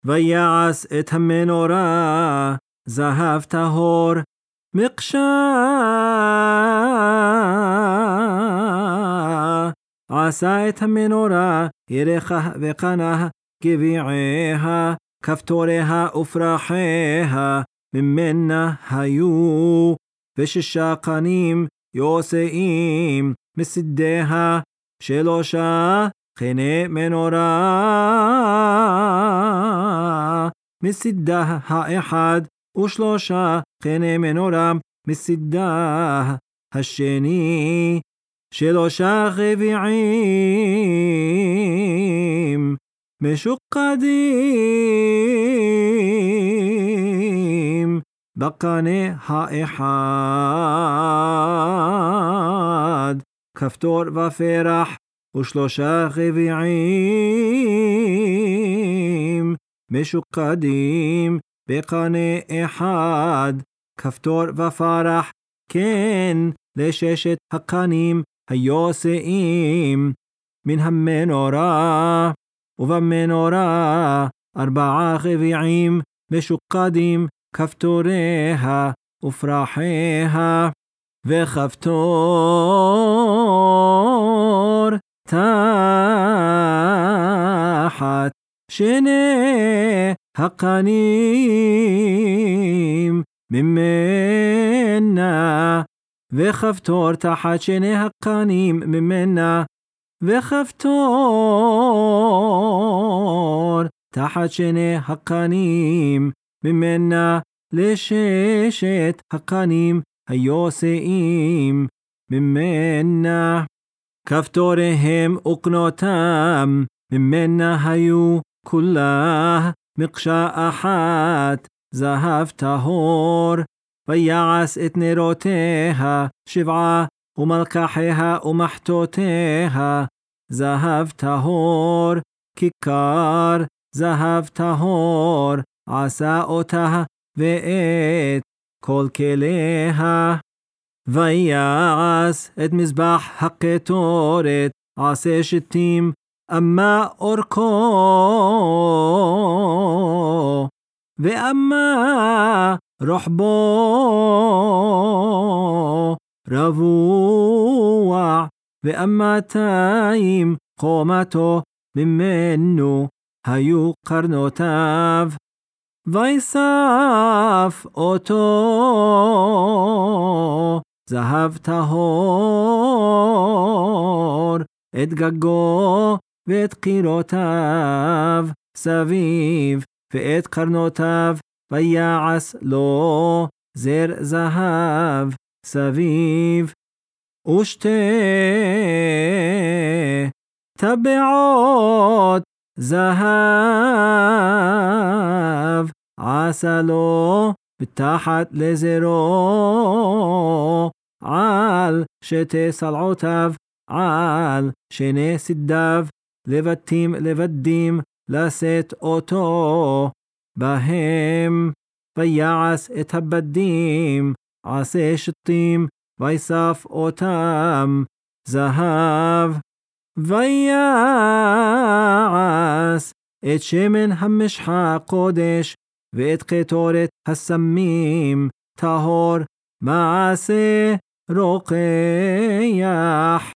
ויעש את המנורה זהב טהור, מקשה עשה את המנורה ירחה וקנה גביעיה, כפתוריה ופרחיה ממנה היו, ושישה קנים יוצאים מצידיה, שלושה קני מנורה מצידה האחד, ושלושה קני מנורה מצידה השני, שלושה רבעים משוקדים בקנה האחד, כפתור ופרח, ושלושה רבעים משוקדים בקנה אחד, כפתור ופרח, כן לששת הקנים היוצאים מן המנורה. ובמנורה 4 רבעים משוקדים, כפתוריה ופרחיה, וכפתור תחת שני הקנים ממנה, וכפתור תחת שני הקנים ממנה, וכפתור תחת שני הקנים ממנה, לששת הקנים היוצאים ממנה. כפתוריהם וקנותם ממנה היו כולה מקשה אחת זהב טהור. ויעש את נרותיה 7, ומלקחיה ומחתותיה זהב טהור, כיכר זהב טהור עשה אותה ואת כל כליה. ויעש את מזבח הקטורת 10 אמה אורכו ואמה רוחבו רבוע, ו200 קומתו ממנו היו קרנותיו. ויסף אותו זהב טהור, את גגו ואת קירותיו סביב, ואת קרנותיו ויעש לו זר זהב סביב. ושתי טבעות זהב עשה לו בתחת לזרו, על שתי סלעותיו, על שני סדיו, לבטים לבדים לשאת אותו בהם. ויעש את הבדים 10 ויסף אותם זהב. ויעש את שמן המשחה קודש, ואת קטורת הסמים טהור, מעשה רוקח.